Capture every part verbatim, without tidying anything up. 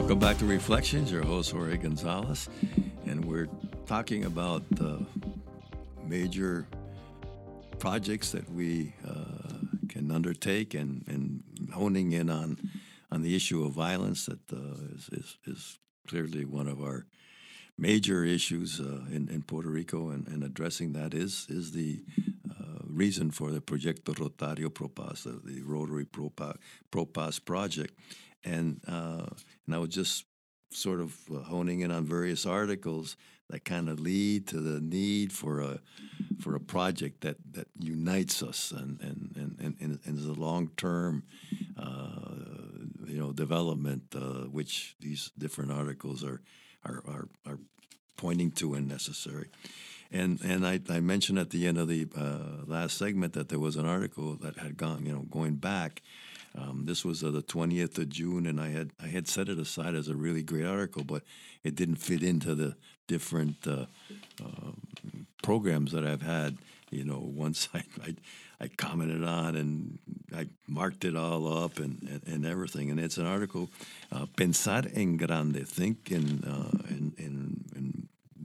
Welcome back to Reflections. Your host, Jorge Gonzalez. And we're talking about uh, major projects that we uh, can undertake and, and honing in on on the issue of violence that uh, is, is, is clearly one of our major issues uh, in, in Puerto Rico, and, and addressing that is is the uh, reason for the Proyecto Rotario Pro Paz, uh, the Rotary Pro, Pa- Pro Paz project. And, uh, and I was just sort of uh, honing in on various articles that kind of lead to the need for a for a project that, that unites us and and, and, and, and is a long-term uh, you know development, uh, which these different articles are are, are, are pointing to and necessary. And and I, I mentioned at the end of the uh, last segment that there was an article that had gone, you know, going back. Um, this was uh, the twentieth of June, and I had I had set it aside as a really great article, but it didn't fit into the different uh, uh, programs that I've had. You know, once I, I I commented on and I marked it all up and, and, and everything. And it's an article, uh, Pensar en Grande, think in uh, in, in, in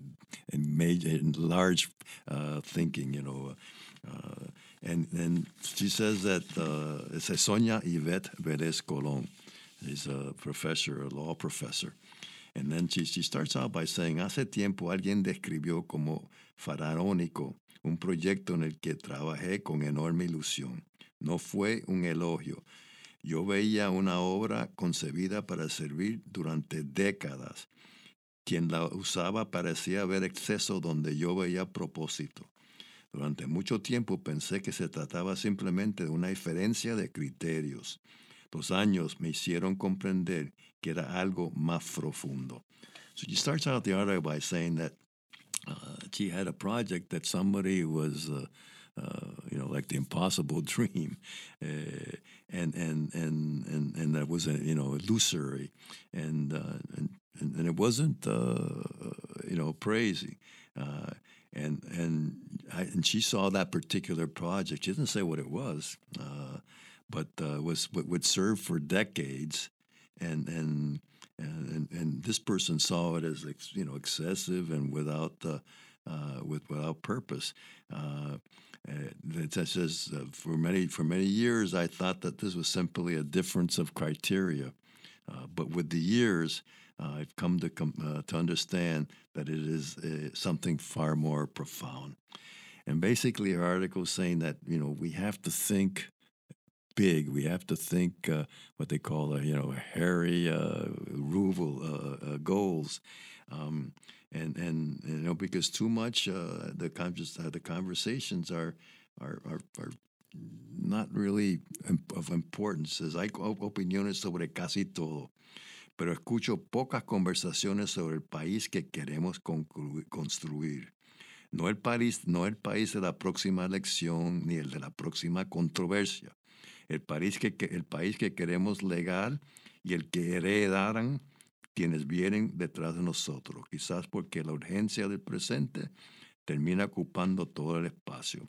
in major, in large uh, thinking, you know. Uh, and and she says that uh, se soña Yvette Vélez Colón. She's a professor, a law professor. And then she, she starts out by saying, hace tiempo alguien describió como faraónico un proyecto en el que trabajé con enorme ilusión. No fue un elogio. Yo veía una obra concebida para servir durante décadas. Quien la usaba parecía ver exceso donde yo veía propósito. Durante mucho tiempo pensé que se trataba simplemente de una diferencia de criterios. Los años me hicieron comprender que era algo más profundo. So she starts out the article by saying that uh, she had a project that somebody was, uh, uh, you know, like the impossible dream, uh, and, and and and and that was a, you know, illusory, and uh, and, and it wasn't uh, you know crazy. Uh, and and I, and she saw that particular project. She didn't say what it was, uh, but uh, was would serve for decades, and and and and this person saw it as you know excessive and without uh, uh, with without purpose. Uh, it says uh, for many for many years I thought that this was simply a difference of criteria, uh, but with the years. Uh, I've come to com- uh, to understand that it is uh, something far more profound. And basically, her article is saying that you know we have to think big. We have to think uh, what they call uh, you know hairy, uh, rural uh, uh, goals, um, and and you know because too much uh, the con- uh, the conversations are are are. are not really of importance. Hay opiniones sobre casi todo, pero escucho pocas conversaciones sobre el país que queremos conclu- construir. No el país, no el país de la próxima elección ni el de la próxima controversia. El país que, que, el país que queremos legar y el que heredarán quienes vienen detrás de nosotros, quizás porque la urgencia del presente termina ocupando todo el espacio.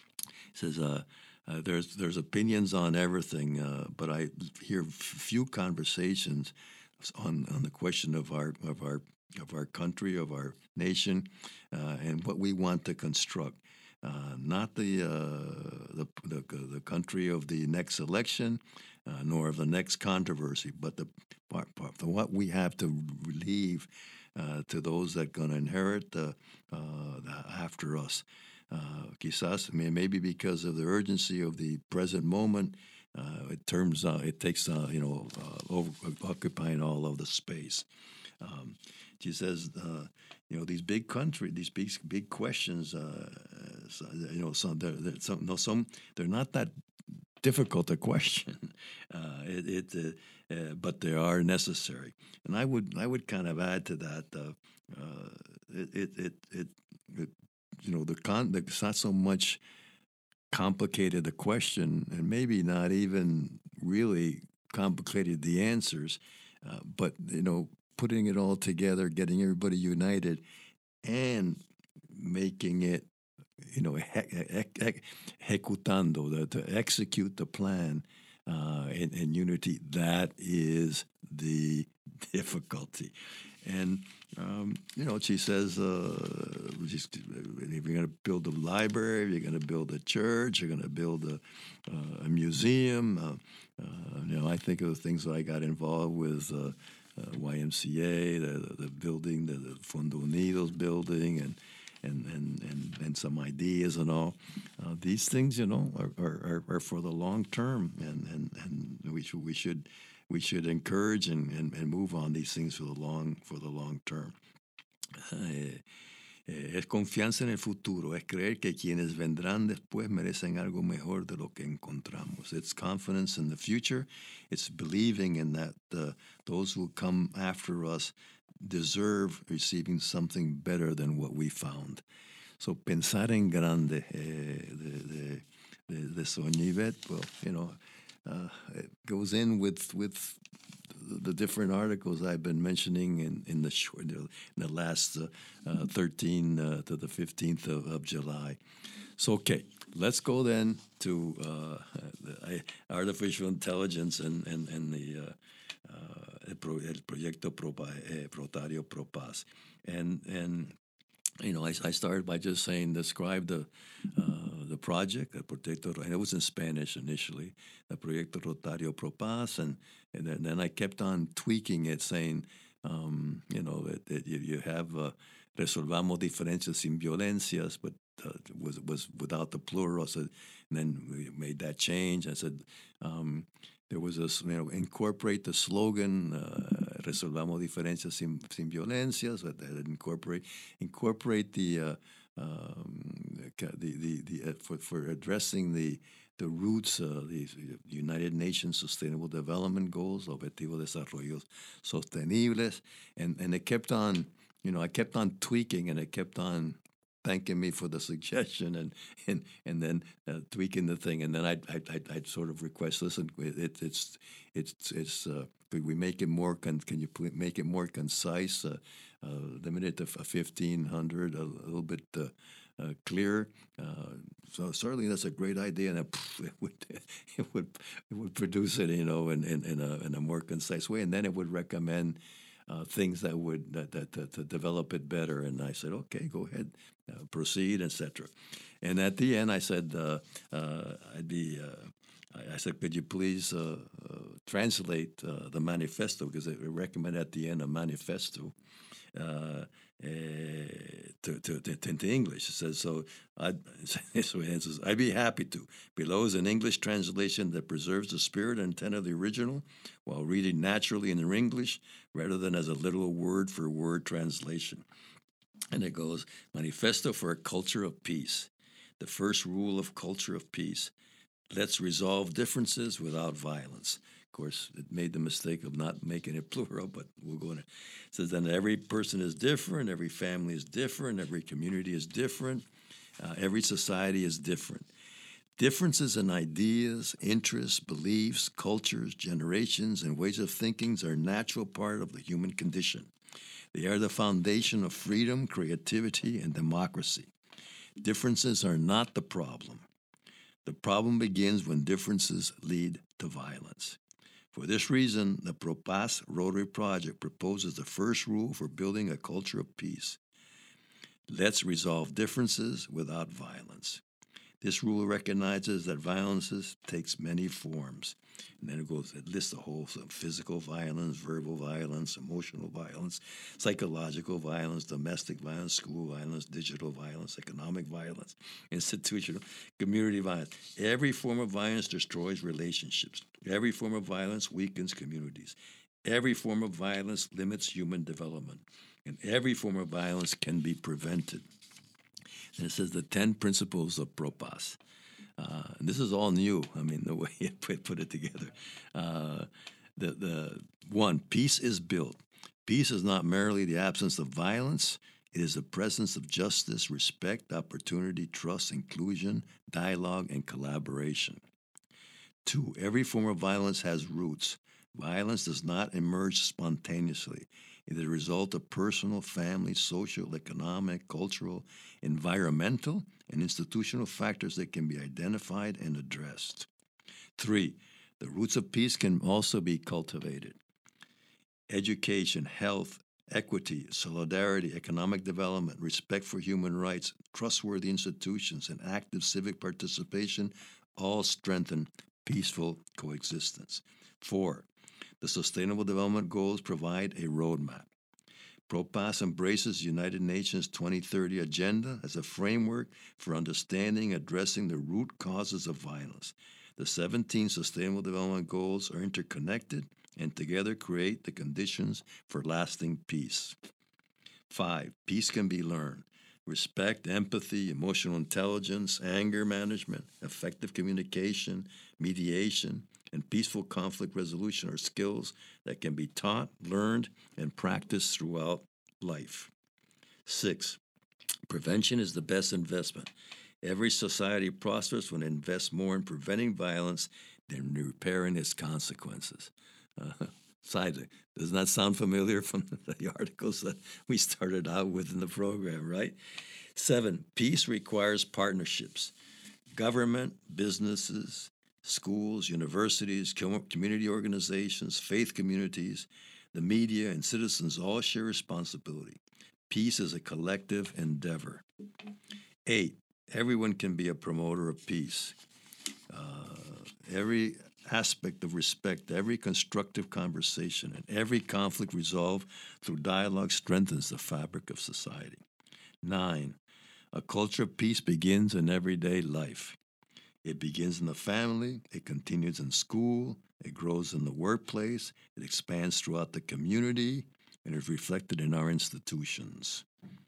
It says, uh, uh, there's there's opinions on everything, uh, but I hear few conversations on, on the question of our of our of our country, of our nation, uh, and what we want to construct. Uh, not the, uh, the the the country of the next election, uh, nor of the next controversy, but the part, part the, what we have to leave uh, to those that are going to inherit uh, uh, after us. Uh, quizás, maybe because of the urgency of the present moment, uh, it turns uh, it takes uh, you know uh, over, occupying all of the space. Um, she says, uh, you know, these big country, these big big questions, uh, so, you know, some they're, they're, some no some they're not that difficult a question, uh, it, it uh, uh, but they are necessary. And I would I would kind of add to that. Uh, uh, it, it it it. it You know, the con. The, it's not so much complicated the question, and maybe not even really complicated the answers, uh, but you know, putting it all together, getting everybody united, and making it, you know, he- he- he- ejecutando, the, to execute the plan uh, in, in unity. That is the difficulty. And, um, you know, she says, uh, just, if you're going to build a library, if you're going to build a church, you're going to build a, uh, a museum. Uh, uh, you know, I think of the things that I got involved with, uh, uh, Y M C A, the, the, the building, the, the Fondo Unidos building, and and, and, and, and some ideas and all. Uh, these things, you know, are, are, are for the long term, and, and, and we should we should we should encourage and, and, and move on these things for the long for the long term. Eh, eh, es confianza en el futuro, es creer que quienes vendrán después merecen algo mejor de lo que encontramos. It's confidence in the future. It's believing in that uh, those who come after us deserve receiving something better than what we found. So pensar en grande, eh, de, de, de, de Sonia Yvette, well, you know, uh, it goes in with with the different articles I've been mentioning in, in the short, in the last uh, uh, thirteen uh, to the fifteenth of, of July. So, okay, let's go then to uh, the, uh, artificial intelligence and, and, and the uh, uh, el, pro, el proyecto Propa, eh, Protario Propaz. And, and you know, I, I started by just saying, describe the uh, the project, el proyecto, and it was in Spanish initially, the proyecto Rotario Propaz, and, and then, then I kept on tweaking it, saying, um, you know, that, that you, you have uh, resolvamos diferencias sin violencias, but uh, was was without the plural. So, and then we made that change. I said, um, there was a, you know, incorporate the slogan, uh, resolvamos diferencias sin, sin violencias, but that incorporate, incorporate the, uh, um, the, the, the uh, for, for addressing the, the roots, uh, the United Nations Sustainable Development Goals, Objetivos de Desarrollo Sostenibles, and, and it kept on, you know, I kept on tweaking, and it kept on thanking me for the suggestion, and and and then uh, tweaking the thing, and then I'd, I'd, I'd, I'd sort of request, listen, it, it's it's it's uh, could we make it more? Con- can you pl- make it more concise? Uh, uh, limit it to fifteen hundred, a, a little bit uh, uh, clearer. Uh, so certainly that's a great idea, and it, it would it would it would produce it, you know, in in, in a in a more concise way, and then it would recommend Uh, things that would that, that, that to develop it better. And I said, okay, go ahead, uh, proceed, et cetera. And at the end, I said, uh, uh, I'd be. Uh, I, I said, could you please uh, uh, translate uh, the manifesto, because I recommend at the end a manifesto. Uh, uh, to, to, to, into English. It says, so I'd, so it says, I'd be happy to. Below is an English translation that preserves the spirit and intent of the original while reading naturally in English rather than as a literal word-for-word translation. And it goes, Manifesto for a Culture of Peace. The first rule of culture of peace. Let's resolve differences without violence. Of course, it made the mistake of not making it plural, but we'll go in. It says then every person is different, every family is different, every community is different, uh, every society is different. Differences in ideas, interests, beliefs, cultures, generations, and ways of thinking are a natural part of the human condition. They are the foundation of freedom, creativity, and democracy. Differences are not the problem. The problem begins when differences lead to violence. For this reason, the Propaz Rotary Project proposes the first rule for building a culture of peace. Let's resolve differences without violence. This rule recognizes that violence takes many forms. And then it goes, it lists a whole of physical violence, verbal violence, emotional violence, psychological violence, domestic violence, school violence, digital violence, economic violence, institutional, community violence. Every form of violence destroys relationships. Every form of violence weakens communities. Every form of violence limits human development. And every form of violence can be prevented. And it says the ten principles of Propaz. Uh, and this is all new. I mean, the way it put, put it together. Uh, the the one, peace is built. Peace is not merely the absence of violence. It is the presence of justice, respect, opportunity, trust, inclusion, dialogue, and collaboration. Two, every form of violence has roots. Violence does not emerge spontaneously. It is a result of personal, family, social, economic, cultural, environmental, and institutional factors that can be identified and addressed. Three, the roots of peace can also be cultivated. education, health, equity, solidarity, economic development, respect for human rights, trustworthy institutions, and active civic participation all strengthen peaceful coexistence. Four, the Sustainable Development Goals provide a roadmap. PROPAS embraces the United Nations twenty thirty Agenda as a framework for understanding and addressing the root causes of violence. The seventeen Sustainable Development Goals are interconnected and together create the conditions for lasting peace. Five, peace can be learned. Respect, empathy, emotional intelligence, anger management, effective communication, mediation, and peaceful conflict resolution are skills that can be taught, learned, and practiced throughout life. Six, prevention is the best investment. Every society prospers when it invests more in preventing violence than repairing its consequences. Uh, side, does that sound familiar from the articles that we started out with in the program, right? Seven, peace requires partnerships. Government, businesses, schools, universities, community organizations, faith communities, the media, and citizens all share responsibility. Peace is a collective endeavor. Eight, everyone can be a promoter of peace. Uh, every aspect of respect, every constructive conversation, and every conflict resolved through dialogue strengthens the fabric of society. Nine, a culture of peace begins in everyday life. It begins in the family, it continues in school, it grows in the workplace, it expands throughout the community, and is reflected in our institutions.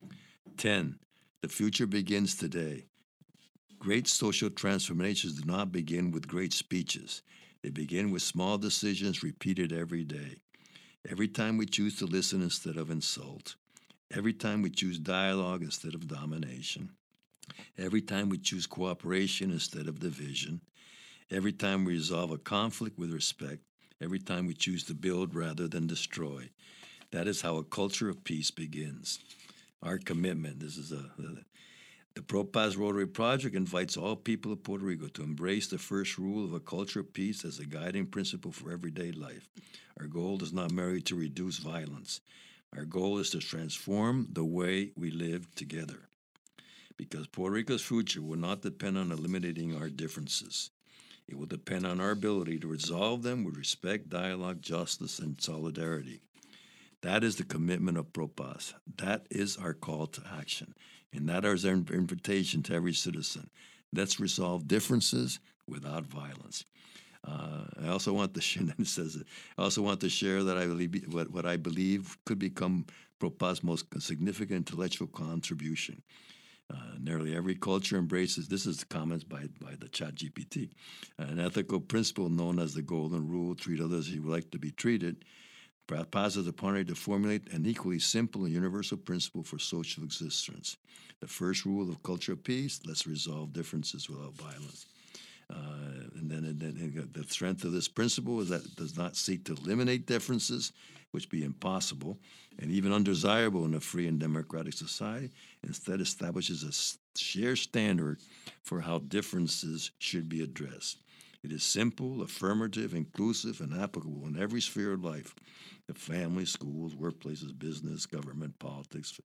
Ten, the future begins today. Great social transformations do not begin with great speeches. They begin with small decisions repeated every day. Every time we choose to listen instead of insult. Every time we choose dialogue instead of domination. Every time we choose cooperation instead of division. Every time we resolve a conflict with respect. Every time we choose to build rather than destroy. That is how a culture of peace begins. Our commitment, this is a, a the PROPAS Rotary Project invites all people of Puerto Rico to embrace the first rule of a culture of peace as a guiding principle for everyday life. Our goal is not merely to reduce violence. Our goal is to transform the way we live together. Because Puerto Rico's future will not depend on eliminating our differences. It will depend on our ability to resolve them with respect, dialogue, justice, and solidarity. That is the commitment of PROPAS. That is our call to action. And that is our invitation to every citizen. Let's resolve differences without violence. Uh, I also want to share, it says, I also want to share that I believe what, what I believe could become PROPAS' most significant intellectual contribution. Uh, nearly every culture embraces, this is the comments by, by the Chat G P T, an ethical principle known as the Golden Rule, treat others as you would like to be treated. PROPAS is a party to formulate an equally simple and universal principle for social existence. The first rule of culture of peace, let's resolve differences without violence. Uh, and then and then the strength of this principle is that it does not seek to eliminate differences, which be impossible and even undesirable in a free and democratic society. Instead, establishes a shared standard for how differences should be addressed. It is simple, affirmative, inclusive, and applicable in every sphere of life: the family, schools, workplaces, business, government, politics.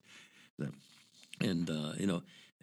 And, uh, you know,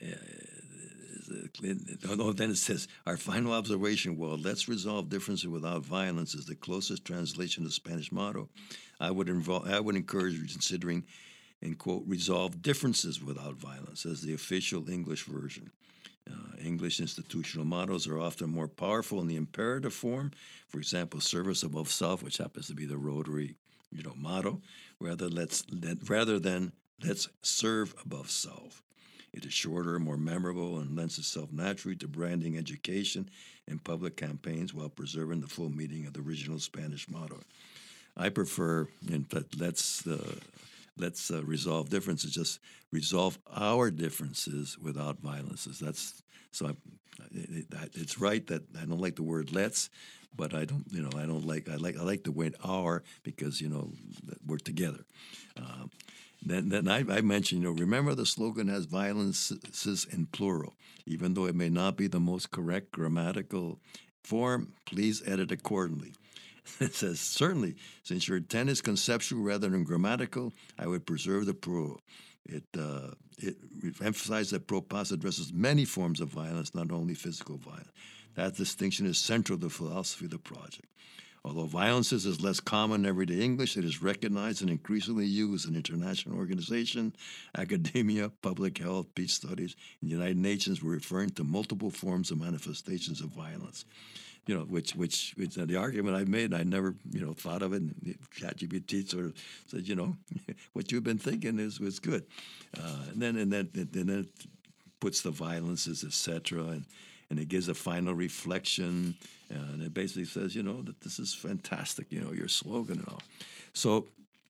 uh, then it says, our final observation, well, let's resolve differences without violence, is the closest translation of the Spanish motto. I would, involve, I would encourage you considering, and quote, resolve differences without violence as the official English version. Uh, English institutional mottos are often more powerful in the imperative form. For example, service above self, which happens to be the Rotary, you know, motto, rather let's let, rather than let's serve above self. It is shorter, more memorable, and lends itself naturally to branding, education, and public campaigns while preserving the full meaning of the original Spanish motto. I prefer, in fact, let's uh, let's uh, resolve differences. Just resolve our differences without violences. That's so. I, it, it, it's right that I don't like the word "let's," but I don't, you know, I don't like. I like. I like the word "our" because you know we're together. Uh, then, then I, I mentioned, you know, remember the slogan has violences in plural, even though it may not be the most correct grammatical form. Please edit accordingly. It says, certainly, since your intent is conceptual rather than grammatical, I would preserve the pro. It, uh, it emphasizes that Propas addresses many forms of violence, not only physical violence. That distinction is central to the philosophy of the project. Although violence is less common in everyday English, it is recognized and increasingly used in international organizations, academia, public health, peace studies. In the United Nations, we're referring to multiple forms of manifestations of violence. You know, which, which, which uh, the argument I made, I never, you know, thought of it. And ChatGPT sort of said, you know, what you've been thinking is was good. Uh, and then, and then, and then it puts the violences, et cetera, and and it gives a final reflection, uh, and it basically says, you know, that this is fantastic, you know, your slogan and all. So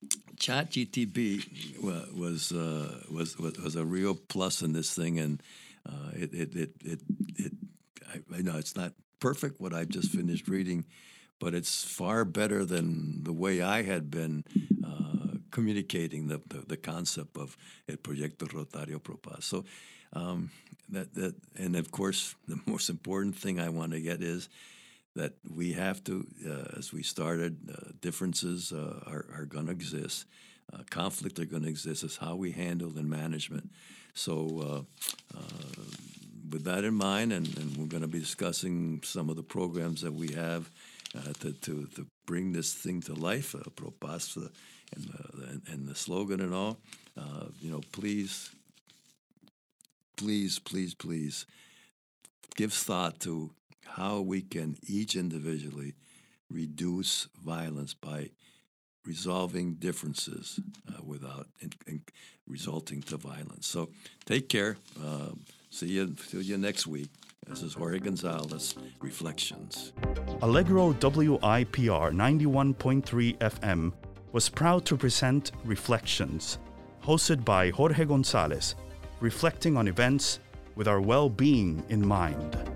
ChatGPT was uh, was, was was a real plus in this thing, and uh, it it it it, it I, I know it's not perfect what I've just finished reading, but it's far better than the way I had been uh, communicating the, the the concept of El Proyecto Rotario Propas. So. Um, that, that, and of course, the most important thing I want to get is that we have to, uh, as we started, uh, differences uh, are, are going to exist. Uh, conflict are going to exist. It's how we handle and management. So uh, uh, with that in mind, and, and we're going to be discussing some of the programs that we have uh, to, to, to bring this thing to life, uh, Propas, uh, and, uh, and, and the slogan and all, uh, you know, please... Please, please, please give thought to how we can each individually reduce violence by resolving differences uh, without in, in resulting to violence. So take care. Uh, see you, see you next week. This is Jorge Gonzalez, Reflections. Allegro W I P R ninety-one point three F M was proud to present Reflections, hosted by Jorge Gonzalez, reflecting on events with our well-being in mind.